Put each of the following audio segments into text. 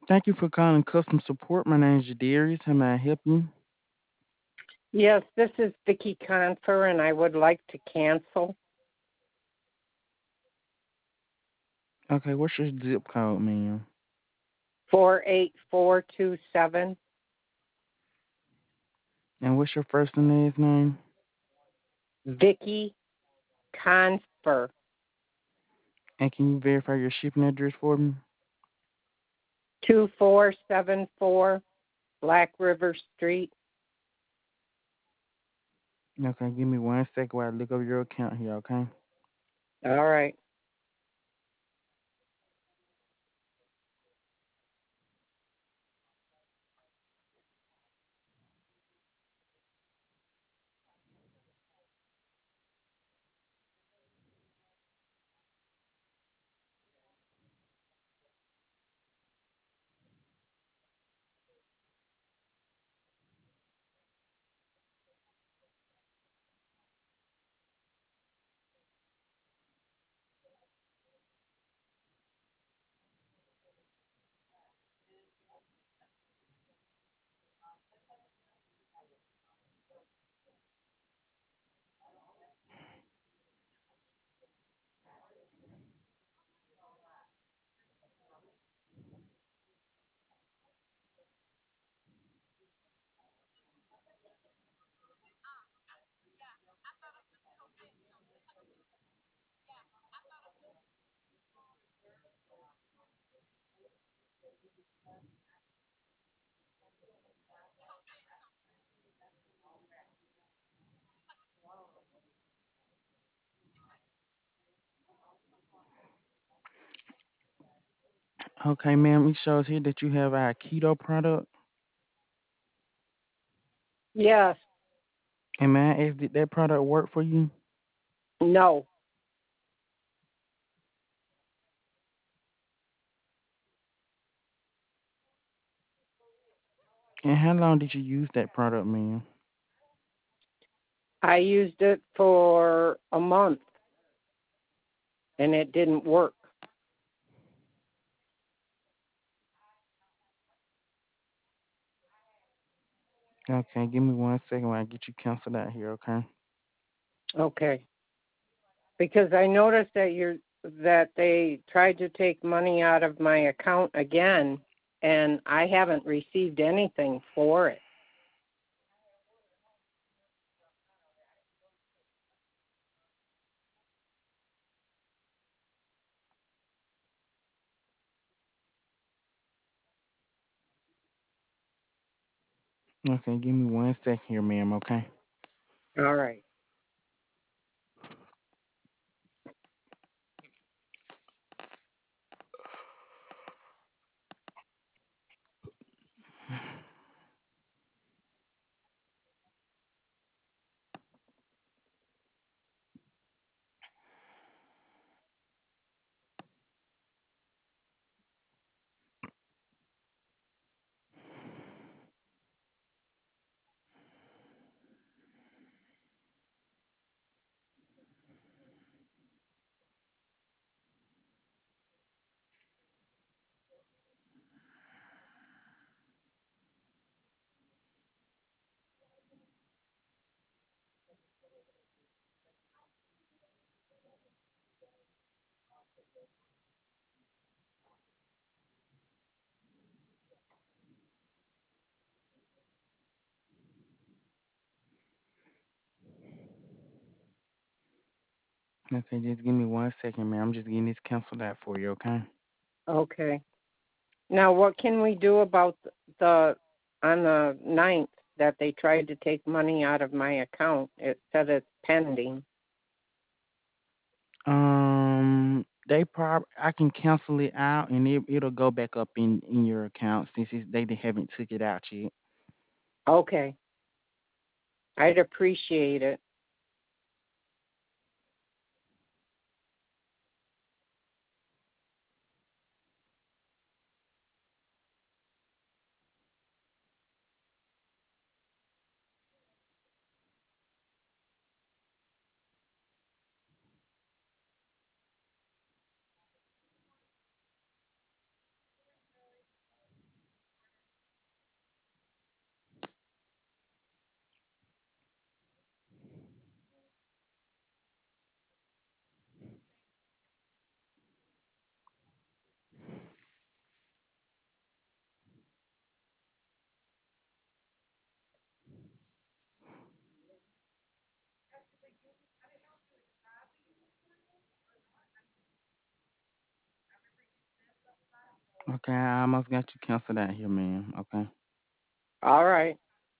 Thank you for calling customer support. My name is Jadarius. How may I help you? Yes, this is Vicky Confer, and I would like to cancel Okay, what's your zip code, ma'am? 48427. And what's your first and last name? Vicky Confer, And can you verify your shipping address for me? 2474 Black River Street. Okay, give me 1 second while I look over your account here, okay? All right. Okay, ma'am, it shows here that you have our keto product. Yes. And may I ask, did that product work for you? No. And how long did you use that product, ma'am? I used it for a month, and it didn't work. Okay, give me 1 second while I get you canceled out here, okay? Okay. Because I noticed that they tried to take money out of my account again, and I haven't received anything for it. Okay, give me 1 second here, ma'am, okay? All right. Okay, just give me 1 second, ma'am. I'm just getting this canceled out for you, okay? Okay. Now, what can we do about the on the 9th that they tried to take money out of my account? It said it's pending. I can cancel it out and it'll go back up in your account since they haven't took it out yet. Okay. I'd appreciate it. Okay, I almost got you canceled out here, man. Okay. All right.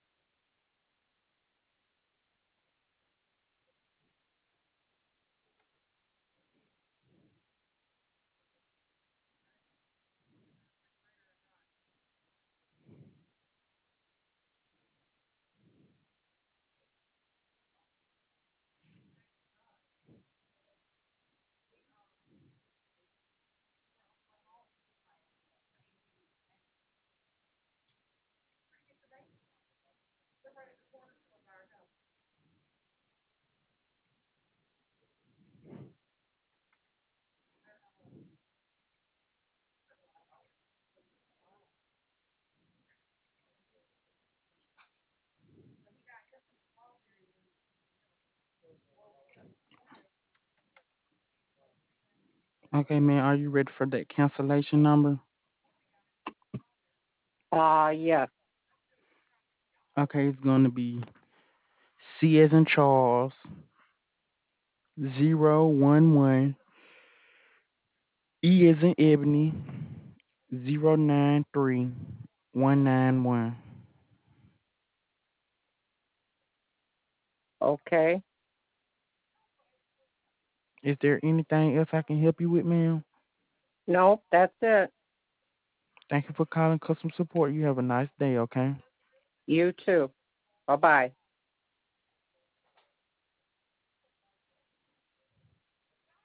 Okay, man, are you ready for that cancellation number? Yes. Okay, it's gonna be C as in Charles 011 E as in Ebony 093191. Okay. Is there anything else I can help you with, ma'am? Nope, that's it. Thank you for calling customer support. You have a nice day, okay? You too. Bye bye.